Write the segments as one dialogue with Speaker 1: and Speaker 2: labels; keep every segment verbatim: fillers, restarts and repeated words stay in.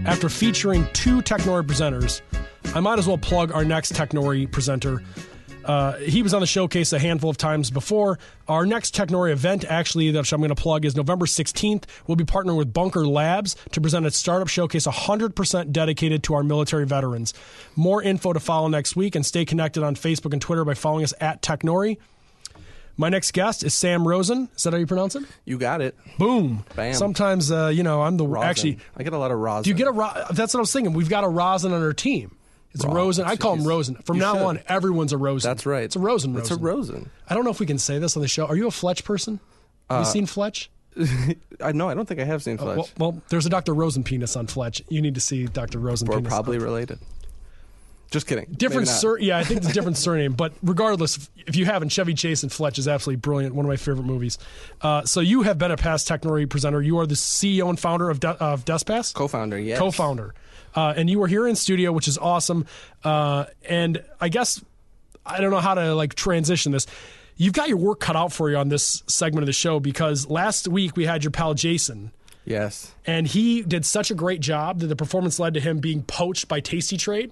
Speaker 1: after featuring two Technori presenters, I might as well plug our next Technori presenter. Uh, he was on the showcase a handful of times before. Our next Technori event, actually, that I'm going to plug, is November sixteenth. We'll be partnering with Bunker Labs to present a startup showcase one hundred percent dedicated to our military veterans. More info to follow next week, and stay connected on Facebook and Twitter by following us at Technori. My next guest is Sam Rosen. Is that how you pronounce it?
Speaker 2: You got it.
Speaker 1: Boom.
Speaker 2: Bam.
Speaker 1: Sometimes, uh, you know, I'm the...
Speaker 2: Rosin.
Speaker 1: Actually...
Speaker 2: I get a lot of rosin.
Speaker 1: Do you get a... Ro- That's what I was thinking. We've got a rosin on our team. It's
Speaker 2: Ro-
Speaker 1: a Rosen. I call
Speaker 2: geez.
Speaker 1: him Rosen. From
Speaker 2: You
Speaker 1: now
Speaker 2: should.
Speaker 1: on, everyone's a Rosen.
Speaker 2: That's right.
Speaker 1: It's a Rosen
Speaker 2: It's
Speaker 1: Rosen.
Speaker 2: a Rosen.
Speaker 1: I don't know if we can say this on the show. Are you a Fletch person? Have
Speaker 2: Uh,
Speaker 1: you seen Fletch?
Speaker 2: I know. I don't think I have seen Fletch.
Speaker 1: Well, well, there's a Doctor Rosen penis on Fletch. You need to see Doctor Rosen
Speaker 2: We're
Speaker 1: penis.
Speaker 2: probably related. Just kidding.
Speaker 1: Different
Speaker 2: Maybe not.
Speaker 1: sur- yeah, I think it's a different surname. But regardless, if- if you haven't, Chevy Chase and Fletch is absolutely brilliant. One of my favorite movies. Uh, so you have been a past Technori presenter. You are the C E O and founder of, De- of DeskPass?
Speaker 2: Co-founder, yes.
Speaker 1: Co-founder. Uh, and you were here in studio, which is awesome. Uh, and I guess I don't know how to like transition this. You've got your work cut out for you on this segment of the show because last week we had your pal Jason.
Speaker 2: Yes.
Speaker 1: And he did such a great job that the performance led to him being poached by Tasty Trade.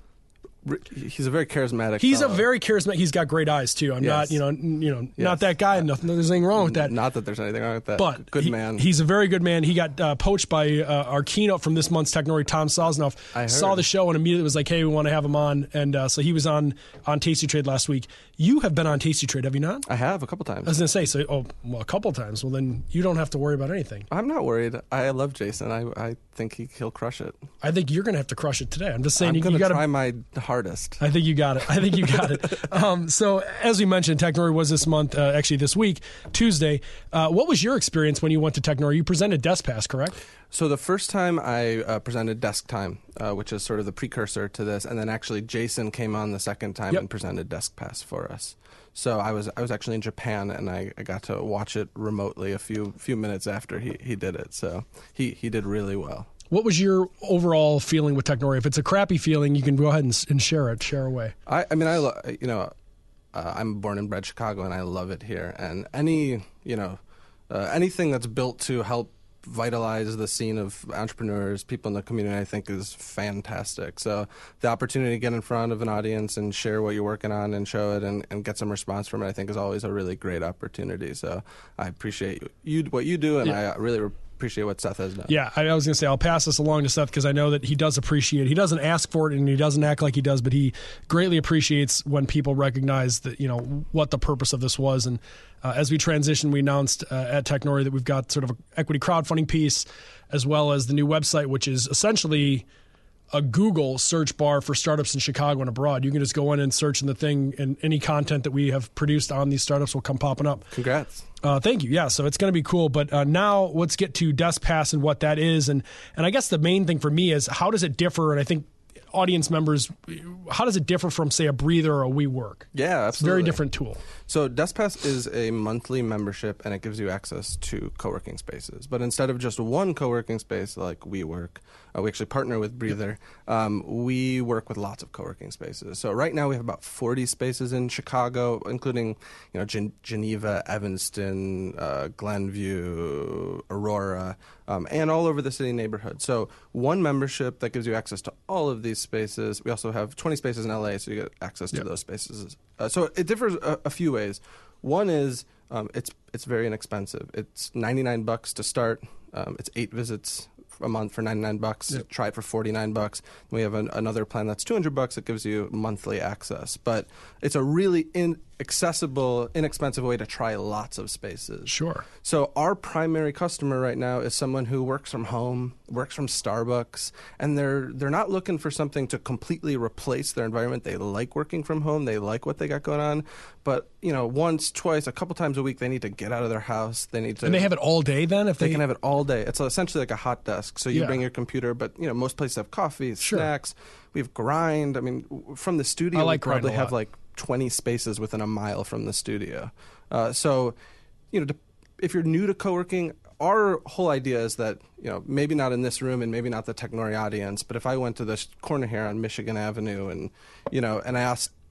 Speaker 2: He's a very charismatic
Speaker 1: He's
Speaker 2: fellow.
Speaker 1: a very charismatic. He's got great eyes too. I'm
Speaker 2: Yes.
Speaker 1: not, you know, n- you know,
Speaker 2: Yes.
Speaker 1: not that guy. Nothing. There's anything wrong with that.
Speaker 2: Not that there's anything wrong with that.
Speaker 1: But
Speaker 2: Good
Speaker 1: he-
Speaker 2: man.
Speaker 1: He's a very good man. He got uh, poached by uh, our keynote from this month's Technori, Tom Sosnoff.
Speaker 2: I heard.
Speaker 1: Saw the show and immediately was like, "Hey, we want to have him on." And uh, so he was on on Tasty Trade last week. You have been on Tasty Trade, have you not?
Speaker 2: I have a couple times.
Speaker 1: I was going to say, so oh, well, a couple times. Well, then you don't have to worry about anything.
Speaker 2: I'm not worried. I love Jason. I, I think he, he'll crush it.
Speaker 1: I think you're going to have to crush it today. I'm just saying
Speaker 2: I'm
Speaker 1: you,
Speaker 2: going
Speaker 1: you
Speaker 2: to
Speaker 1: got to
Speaker 2: try my hardest.
Speaker 1: I think you got it. I think you got it. Um, so, as we mentioned, Technori was this month, uh, actually this week, Tuesday. Uh, what was your experience when you went to Technori? You presented DeskPass, correct?
Speaker 2: So the first time I uh, presented Desk Time, uh, which is sort of the precursor to this, and then actually Jason came on the second time
Speaker 1: Yep.
Speaker 2: and presented DeskPass for us. So I was I was actually in Japan, and I, I got to watch it remotely a few few minutes after he, he did it. So he, he did really well.
Speaker 1: What was your overall feeling with Technori? If it's a crappy feeling, you can go ahead and, and share it, share away.
Speaker 2: I, I mean, I lo- you know, uh, I'm born and bred Chicago, and I love it here. And any you know, uh, anything that's built to help vitalize the scene of entrepreneurs, people in the community, I think is fantastic. So the opportunity to get in front of an audience and share what you're working on and show it and, and get some response from it, I think is always a really great opportunity. So I appreciate you, you what you do, and
Speaker 1: Yeah.
Speaker 2: I really re- appreciate what Seth has done.
Speaker 1: Yeah, I, I was going to say, I'll pass this along to Seth because I know that he does appreciate it. He doesn't ask for it and he doesn't act like he does, but he greatly appreciates when people recognize that, you know, what the purpose of this was. And uh, as we transition, we announced uh, at Technori that we've got sort of an equity crowdfunding piece as well as the new website, which is essentially a Google search bar for startups in Chicago and abroad. You can just go in and search in the thing, and any content that we have produced on these startups will come popping up.
Speaker 2: Congrats.
Speaker 1: Uh, thank you. Yeah, so it's going to be cool. But uh, now let's get to DeskPass and what that is. And, and I guess the main thing for me is how does it differ? And I think audience members, how does it differ from, say, a Breather or a WeWork?
Speaker 2: Yeah, absolutely.
Speaker 1: It's a very different tool.
Speaker 2: So DeskPass is a monthly membership, and it gives you access to co-working spaces. But instead of just one co-working space like WeWork, uh, we actually partner with Breather. Um, we work with lots of co-working spaces. So right now we have about forty spaces in Chicago, including you know Gen- Geneva, Evanston, uh, Glenview, Aurora, um, and all over the city neighborhood. So one membership that gives you access to all of these spaces. We also have twenty spaces in L A, so you get access to
Speaker 1: Yep.
Speaker 2: those spaces. Uh, so it differs a, a few ways. One is um, it's it's very inexpensive. It's ninety-nine bucks to start. Um, it's eight visits a month for ninety-nine bucks.
Speaker 1: Yep.
Speaker 2: Try it for forty-nine bucks. We have an, another plan that's two hundred bucks that gives you monthly access. But it's a really in, accessible, inexpensive way to try lots of spaces.
Speaker 1: Sure.
Speaker 2: So our primary customer right now is someone who works from home, works from Starbucks, and they're they're not looking for something to completely replace their environment. They like working from home. They like what they got going on. But, you know, once, twice, a couple times a week, they need to get out of their house. They need to...
Speaker 1: And they have it all day then? If
Speaker 2: They
Speaker 1: they,
Speaker 2: can have it all day. It's essentially like a hot desk. So you
Speaker 1: Yeah.
Speaker 2: bring your computer, but, you know, most places have coffee,
Speaker 1: Sure.
Speaker 2: snacks. We have Grind. I mean, w- from the studio,
Speaker 1: I like
Speaker 2: we
Speaker 1: Grind
Speaker 2: probably
Speaker 1: a
Speaker 2: have
Speaker 1: lot.
Speaker 2: like twenty spaces within a mile from the studio. Uh, so, you know, to, if you're new to co-working, our whole idea is that, you know, maybe not in this room and maybe not the Technori audience, but if I went to this corner here on Michigan Avenue and, you know, and I asked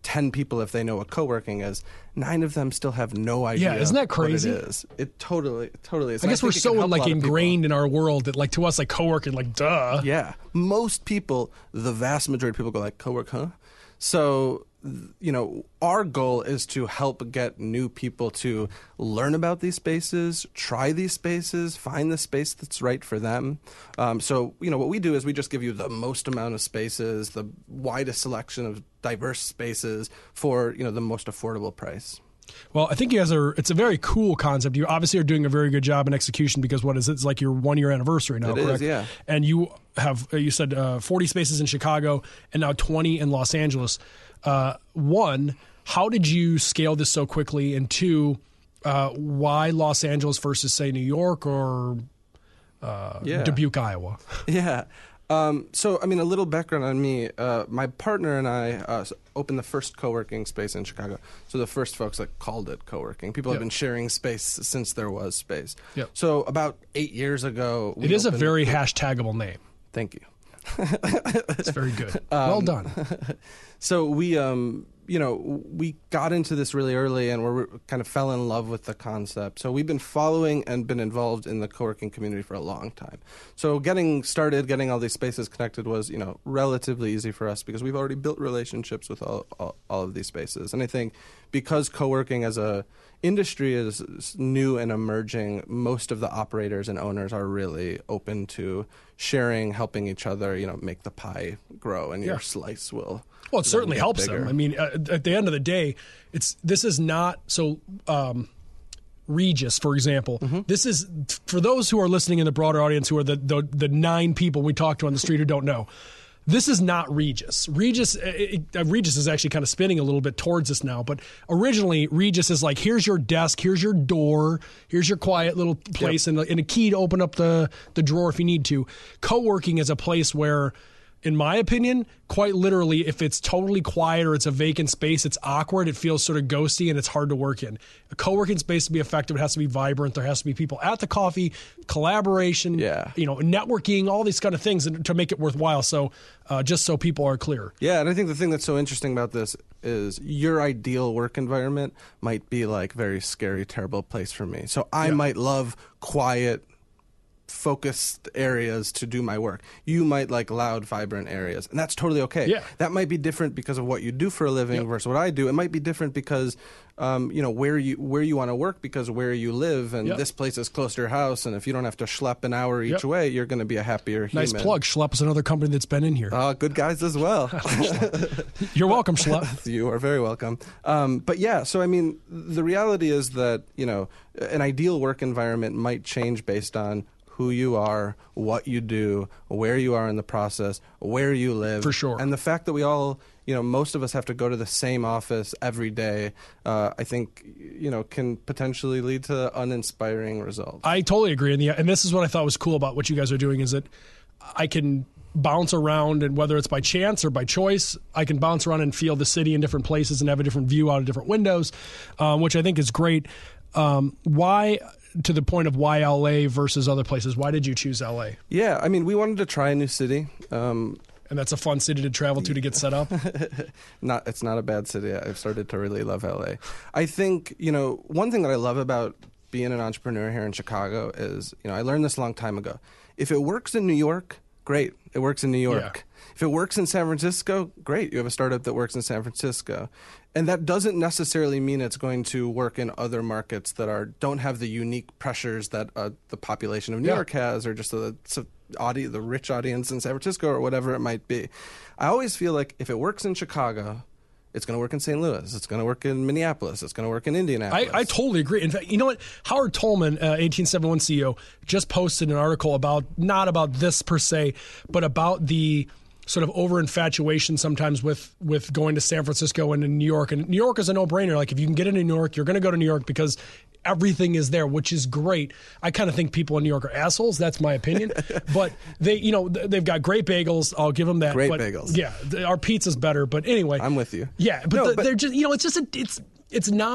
Speaker 2: ten people if they know what co-working is, nine of them still have no idea.
Speaker 1: Yeah, isn't that crazy?
Speaker 2: What it is. It totally, totally is.
Speaker 1: I guess
Speaker 2: I
Speaker 1: we're
Speaker 2: think it can
Speaker 1: so
Speaker 2: help a
Speaker 1: like
Speaker 2: lot of
Speaker 1: ingrained in our world that like to us like co-working, like duh.
Speaker 2: Yeah, most people, the vast majority of people go like co-work, huh? So, you know, our goal is to help get new people to learn about these spaces, try these spaces, find the space that's right for them. Um, so, you know, what we do is we just give you the most amount of spaces, the widest selection of diverse spaces for, you know, the most affordable price.
Speaker 1: Well, I think you guys are, it's a very cool concept. You obviously are doing a very good job in execution because what is it? It's like your one year anniversary now,
Speaker 2: It
Speaker 1: correct?
Speaker 2: is, yeah.
Speaker 1: And you have, you said uh, forty spaces in Chicago and now twenty in Los Angeles. Uh, one, how did you scale this so quickly? And two, uh, why Los Angeles versus, say, New York or uh,
Speaker 2: Yeah.
Speaker 1: Dubuque, Iowa?
Speaker 2: Yeah. Um, so, I mean, a little background on me. Uh, my partner and I uh, opened the first co-working space in Chicago. So the first folks that called it co-working. People
Speaker 1: Yep.
Speaker 2: have been sharing space since there was space.
Speaker 1: Yep.
Speaker 2: So about eight years ago, we
Speaker 1: It is a
Speaker 2: opened-
Speaker 1: very hashtagable name.
Speaker 2: Thank you.
Speaker 1: It's very good. well done.
Speaker 2: So we, um, you know, we got into this really early, and we kind of fell in love with the concept. So we've been following and been involved in the co-working community for a long time. So getting started, getting all these spaces connected was, you know, relatively easy for us because we've already built relationships with all, all, all of these spaces. And I think because co-working as a industry is new and emerging, most of the operators and owners are really open to sharing, helping each other, you know, make the pie grow, and
Speaker 1: Yeah.
Speaker 2: your slice will.
Speaker 1: Well, it certainly
Speaker 2: get
Speaker 1: helps
Speaker 2: bigger.
Speaker 1: them. I mean, uh, at the end of the day, it's this is not so. Um, Regis, for example,
Speaker 2: Mm-hmm.
Speaker 1: this is for those who are listening in the broader audience, who are the the, the nine people we talk to on the street who don't know. This is not Regis. Regis, it, it, Regis is actually kind of spinning a little bit towards us now. But originally, Regis is like, here's your desk, here's your door, here's your quiet little place, and, and a key to open up the the drawer if you need to. Co-working is a place where, in my opinion, quite literally, if it's totally quiet or it's a vacant space, it's awkward, it feels sort of ghosty, and it's hard to work in. A co-working space to be effective, it has to be vibrant. There has to be people at the coffee, collaboration,
Speaker 2: Yeah.
Speaker 1: you know, networking, all these kind of things to make it worthwhile. So uh, just so people are clear.
Speaker 2: Yeah, and I think the thing that's so interesting about this is your ideal work environment might be like very scary, terrible place for me. So I
Speaker 1: Yeah.
Speaker 2: might love quiet, focused areas to do my work. You might like loud, vibrant areas, and that's totally okay.
Speaker 1: Yeah.
Speaker 2: That might be different because of what you do for a living
Speaker 1: Yep.
Speaker 2: versus what I do. It might be different because um, you know where you where you want to work because where you live, and
Speaker 1: Yep.
Speaker 2: this place is close to your house, and if you don't have to schlep an hour each
Speaker 1: Yep.
Speaker 2: way, you're going to be a happier human.
Speaker 1: Nice plug. Schlepp is another company that's been in here.
Speaker 2: Uh, good guys as well.
Speaker 1: You're welcome, Schlepp.
Speaker 2: You are very welcome. Um, but yeah, so I mean, the reality is that, you know, an ideal work environment might change based on who you are, what you do, where you are in the process, where you live.
Speaker 1: For sure.
Speaker 2: And the fact that we all, you know, most of us have to go to the same office every day, uh, I think, you know, can potentially lead to uninspiring results.
Speaker 1: I totally agree. And, the, and this is what I thought was cool about what you guys are doing is that I can bounce around, and whether it's by chance or by choice, I can bounce around and feel the city in different places and have a different view out of different windows, um, which I think is great. Um, why, to the point of why L A versus other places, why did you choose L A?
Speaker 2: Yeah, I mean, we wanted to try a new city. Um,
Speaker 1: And that's a fun city to travel to to get set up.
Speaker 2: not it's not a bad city. I've started to really love L A. I think, you know, one thing that I love about being an entrepreneur here in Chicago is, you know, I learned this a long time ago. If it works in New York, great. It works in New York.
Speaker 1: Yeah.
Speaker 2: If it works in San Francisco, great. You have a startup that works in San Francisco. And that doesn't necessarily mean it's going to work in other markets that are don't have the unique pressures that uh, the population of New
Speaker 1: Yeah.
Speaker 2: York has, or just the so audi- the rich audience in San Francisco, or whatever it might be. I always feel like if it works in Chicago, it's going to work in Saint Louis. It's going to work in Minneapolis. It's going to work in Indianapolis.
Speaker 1: I, I totally agree. In fact, you know what? Howard Tolman, uh, eighteen seventy-one C E O, just posted an article about, not about this per se, but about the sort of over infatuation sometimes with with going to San Francisco and in New York. And New York is a no-brainer. Like, if you can get into New York, you're going to go to New York because everything is there, which is great. I kind of think people in New York are assholes. That's my opinion. But they, you know, they've got great bagels. I'll give them that.
Speaker 2: Great
Speaker 1: but
Speaker 2: bagels.
Speaker 1: Yeah, th- our pizza's better. But anyway,
Speaker 2: I'm with you.
Speaker 1: Yeah, but,
Speaker 2: No,
Speaker 1: the,
Speaker 2: but-
Speaker 1: they're just, you know, it's just a, it's it's not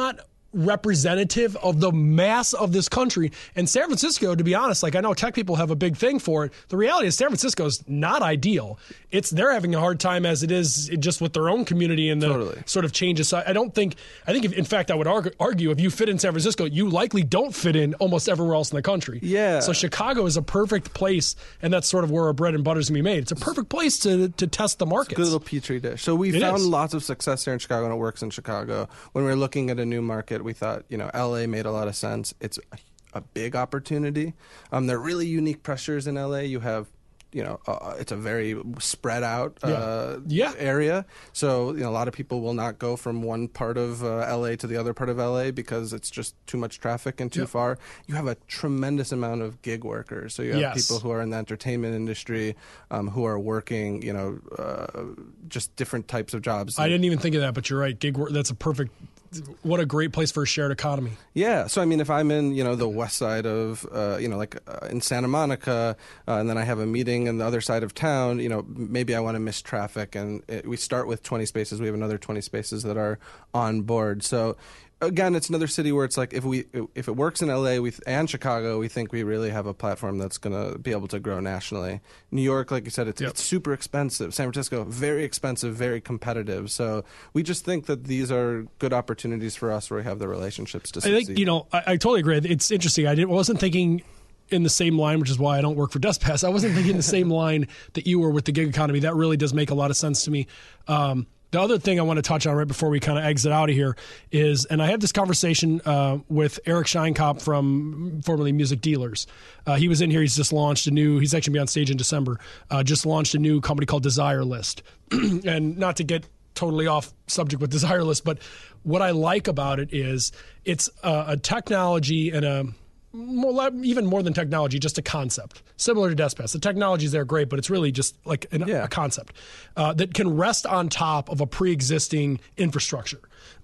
Speaker 1: representative of the mass of this country. And San Francisco, to be honest, like I know tech people have a big thing for it. The reality is San Francisco is not ideal. It's they're having a hard time as it is just with their own community and the
Speaker 2: Totally.
Speaker 1: sort of changes. So I don't think, I think if, in fact, I would argue, argue if you fit in San Francisco, you likely don't fit in almost everywhere else in the country.
Speaker 2: Yeah.
Speaker 1: So Chicago is a perfect place, and that's sort of where our bread and butter is going to be made. It's a perfect place to, to test the markets.
Speaker 2: Good little petri dish. So we
Speaker 1: It
Speaker 2: found
Speaker 1: is.
Speaker 2: lots of success here in Chicago, and it works in Chicago. When we were looking at a new market, we thought, you know, L A made a lot of sense. It's a, a big opportunity. Um, there are really unique pressures in L A. You have, you know, uh, it's a very spread out uh,
Speaker 1: Yeah. Yeah.
Speaker 2: area. So, you know, a lot of people will not go from one part of uh, L A to the other part of L A because it's just too much traffic and too
Speaker 1: Yep.
Speaker 2: far. You have a tremendous amount of gig workers. So you have
Speaker 1: Yes.
Speaker 2: people who are in the entertainment industry, um, who are working, you know, uh, just different types of jobs.
Speaker 1: I didn't even think of that, but you're right. Gig work, that's a perfect, what a great place for a shared economy.
Speaker 2: Yeah, so I mean, if I'm in, you know, the west side of, uh, you know, like uh, in Santa Monica, uh, and then I have a meeting on the other side of town, you know, maybe I want to miss traffic, and it, we start with twenty spaces. We have another twenty spaces that are on board. So again, it's another city where it's like if we if it works in L A we, and Chicago, we think we really have a platform that's going to be able to grow nationally. New York, like you said, it's,
Speaker 1: Yep.
Speaker 2: it's super expensive. San Francisco, very expensive, very competitive. So we just think that these are good opportunities for us where we have the relationships to
Speaker 1: I
Speaker 2: succeed.
Speaker 1: think, you know, I, I totally agree. It's interesting. I didn't, wasn't thinking in the same line, which is why I don't work for DeskPass. I wasn't thinking the same line that you were with the gig economy. That really does make a lot of sense to me. Um, The other thing I want to touch on right before we kind of exit out of here is, and I had this conversation uh, with Eric Scheinkopf from formerly Music Dealers. Uh, he was in here. He's just launched a new, he's actually going to be on stage in December, uh, just launched a new company called Desire List. And not to get totally off subject with Desire List, but what I like about it is it's a, a technology and a, more, even more than technology, just a concept. Similar to DeskPass. The technologies there are great, but it's really just like an,
Speaker 2: Yeah.
Speaker 1: a concept uh, that can rest on top of a pre-existing infrastructure.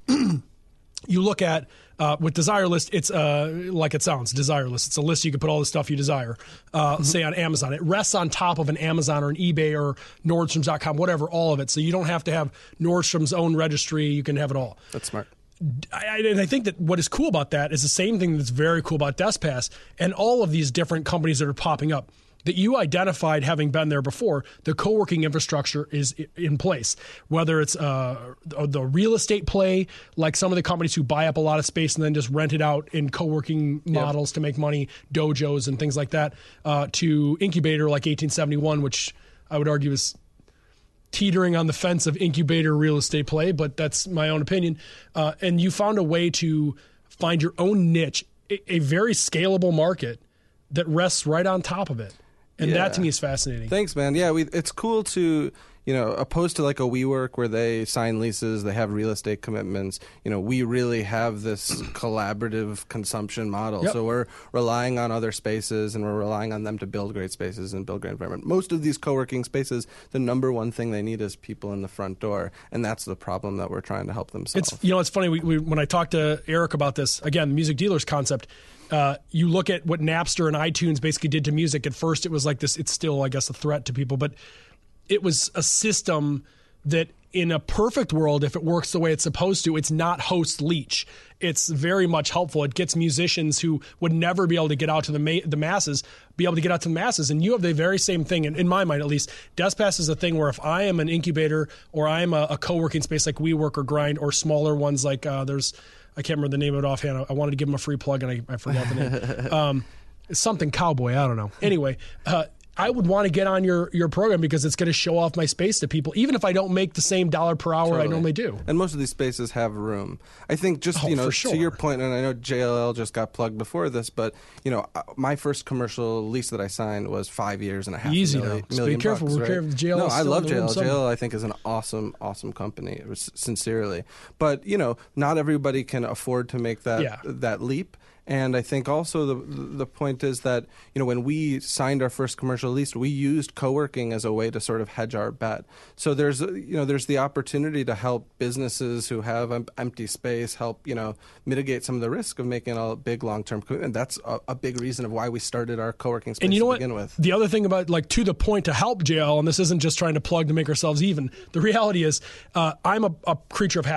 Speaker 1: You look at, uh, with Desire List, it's uh, like it sounds, Desire List. It's a list you can put all the stuff you desire, uh, mm-hmm. say on Amazon. It rests on top of an Amazon or an eBay or Nordstrom's dot com, whatever, all of it. So you don't have to have Nordstrom's own registry. You can have it all.
Speaker 2: That's smart.
Speaker 1: I, and I think that what is cool about that is the same thing that's very cool about DeskPass and all of these different companies that are popping up that you identified having been there before. The co-working infrastructure is in place, whether it's uh, the real estate play, like some of the companies who buy up a lot of space and then just rent it out in co-working models yep. to make money, dojos and things like that, uh, to incubator like eighteen seventy-one, which I would argue is teetering on the fence of incubator real estate play, but that's my own opinion. Uh, and you found a way to find your own niche, a, a very scalable market that rests right on top of it. And
Speaker 2: Yeah.
Speaker 1: that to me is fascinating.
Speaker 2: Thanks, man. Yeah, we, it's cool to, you know, opposed to like a WeWork where they sign leases, they have real estate commitments. You know, we really have this collaborative consumption model.
Speaker 1: Yep.
Speaker 2: So we're relying on other spaces and we're relying on them to build great spaces and build great environment. Most of these co-working spaces, the number one thing they need is people in the front door, and that's the problem that we're trying to help them solve.
Speaker 1: It's, you know, it's funny. We, we, when I talked to Eric about this, again, the Music Dealers concept, uh, you look at what Napster and iTunes basically did to music. At first, it was like this, it's still, I guess, a threat to people, but it was a system that in a perfect world, if it works the way it's supposed to, it's not host leech. It's very much helpful. It gets musicians who would never be able to get out to the ma- the masses, be able to get out to the masses. And you have the very same thing, in, in my mind at least. DeskPass is a thing where if I am an incubator or I am a, a co-working space like WeWork or Grind or smaller ones like uh, there's, I can't remember the name of it offhand. I, I wanted to give them a free plug and I, I forgot the name. Um, it's something Cowboy, I don't know. Anyway, uh, I would want to get on your, your program because it's going to show off my space to people, even if I don't make the same dollar per hour
Speaker 2: Totally.
Speaker 1: I normally do.
Speaker 2: And most of these spaces have room. I think just,
Speaker 1: Oh,
Speaker 2: you know,
Speaker 1: for sure.
Speaker 2: to your point, and I know J L L just got plugged before this, but, you know, uh, my first commercial lease that I signed was five years and a half.
Speaker 1: Easy
Speaker 2: million,
Speaker 1: now. Just be
Speaker 2: million
Speaker 1: careful.
Speaker 2: bucks,
Speaker 1: We're
Speaker 2: right?
Speaker 1: careful. J L L
Speaker 2: No,
Speaker 1: is
Speaker 2: I
Speaker 1: still
Speaker 2: love
Speaker 1: in the
Speaker 2: J L L.
Speaker 1: room
Speaker 2: J L L,
Speaker 1: somewhere.
Speaker 2: I think, is an awesome, awesome company. It was sincerely. But, you know, not everybody can afford to make that
Speaker 1: Yeah.
Speaker 2: that leap. And I think also the the point is that, you know, when we signed our first commercial lease, we used co-working as a way to sort of hedge our bet. So there's, you know, there's the opportunity to help businesses who have em- empty space, help, you know, mitigate some of the risk of making a big long-term commitment. That's a, a big reason of why we started our co-working space
Speaker 1: And you know
Speaker 2: to
Speaker 1: what?
Speaker 2: begin with.
Speaker 1: The other thing about, like, to the point to help J L, and this isn't just trying to plug to make ourselves even. The reality is, uh, I'm a, a creature of habit.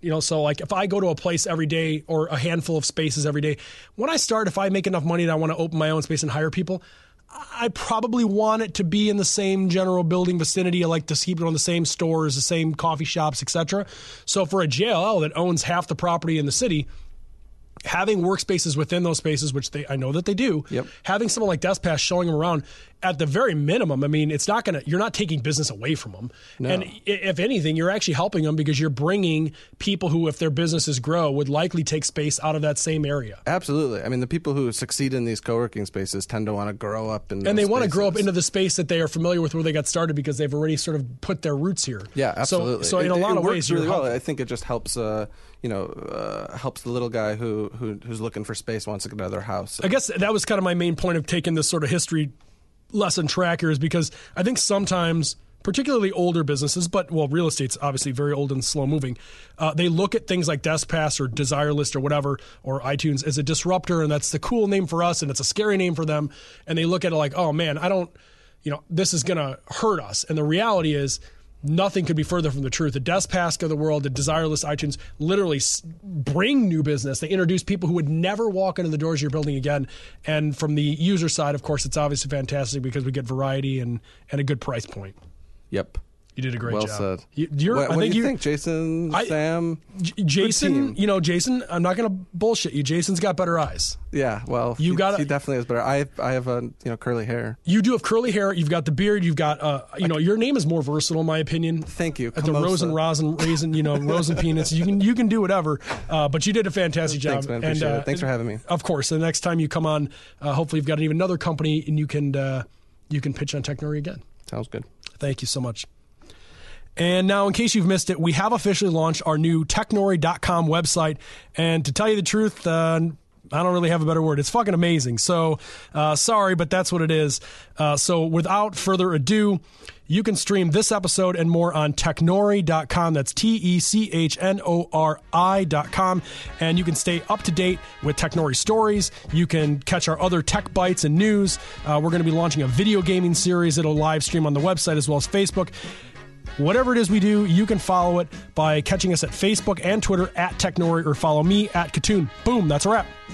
Speaker 1: You know, so like if I go to a place every day or a handful of spaces every day, when I start, if I make enough money that I want to open my own space and hire people, I probably want it to be in the same general building vicinity. I like to keep it on the same stores, the same coffee shops, et cetera. So for a J L L that owns half the property in the city, having workspaces within those spaces, which they I know that they do,
Speaker 2: yep.
Speaker 1: having someone like DeskPass showing them around, at the very minimum, I mean, it's not going to, you're not taking business away from them.
Speaker 2: No.
Speaker 1: And if anything, you're actually helping them because you're bringing people who, if their businesses grow, would likely take space out of that same area.
Speaker 2: Absolutely. I mean, the people who succeed in these co-working spaces tend to want to grow up in those
Speaker 1: And they want to
Speaker 2: spaces.
Speaker 1: grow up into the space that they are familiar with where they got started because they've already sort of put their roots here.
Speaker 2: Yeah, absolutely.
Speaker 1: So, so in
Speaker 2: it,
Speaker 1: a lot
Speaker 2: it
Speaker 1: of
Speaker 2: works
Speaker 1: ways,
Speaker 2: really
Speaker 1: you're
Speaker 2: well.
Speaker 1: helping.
Speaker 2: I think it just helps, uh, you know, uh, helps the little guy who, who who's looking for space, wants to get out of their house.
Speaker 1: I guess that was kind of my main point of taking this sort of history lesson tracker is because I think sometimes, particularly older businesses, but well, real estate's obviously very old and slow moving. Uh, they look at things like DeskPass or DesireList or whatever, or iTunes as a disruptor, and that's the cool name for us, and it's a scary name for them. And they look at it like, oh man, I don't, you know, this is going to hurt us. And the reality is, nothing could be further from the truth. The DeskPass of the world, the DesireList, iTunes literally bring new business. They introduce people who would never walk into the doors of your building again. And from the user side, of course, it's obviously fantastic because we get variety and, and a good price point.
Speaker 2: Yep.
Speaker 1: You did a great
Speaker 2: well
Speaker 1: job.
Speaker 2: Well said.
Speaker 1: You, you're,
Speaker 2: what
Speaker 1: I
Speaker 2: what
Speaker 1: think
Speaker 2: do you
Speaker 1: you
Speaker 2: think, Jason,
Speaker 1: I,
Speaker 2: Sam?
Speaker 1: J- Jason, you know, Jason, I'm not going to bullshit you. Jason's got better eyes.
Speaker 2: Yeah, well,
Speaker 1: you
Speaker 2: he,
Speaker 1: got
Speaker 2: he definitely has better. I have, I have a you know curly hair.
Speaker 1: You do have curly hair. You've got the beard. You've got uh, you know, your name is more versatile, in my opinion.
Speaker 2: Thank you.
Speaker 1: At the rosin, rosin, raisin, you know, rosin peanuts. You can you can do whatever. Uh, but you did a fantastic job.
Speaker 2: Thanks, man. Appreciate
Speaker 1: and, uh,
Speaker 2: it. Thanks for having me.
Speaker 1: Of course. The next time you come on, uh, hopefully you've got even another company and you can uh, you can pitch on Technori again.
Speaker 2: Sounds good.
Speaker 1: Thank you so much. And now, in case you've missed it, we have officially launched our new technori dot com website. And to tell you the truth, uh, I don't really have a better word. It's fucking amazing. So, uh, sorry, but that's what it is. Uh, so, without further ado, you can stream this episode and more on technori dot com. That's T E C H N O R I dot com. And you can stay up to date with Technori stories. You can catch our other tech bites and news. Uh, we're going to be launching a video gaming series that'll live stream on the website as well as Facebook. Whatever it is we do, you can follow it by catching us at Facebook and Twitter at Technori or follow me at Katoon. Boom, that's a wrap.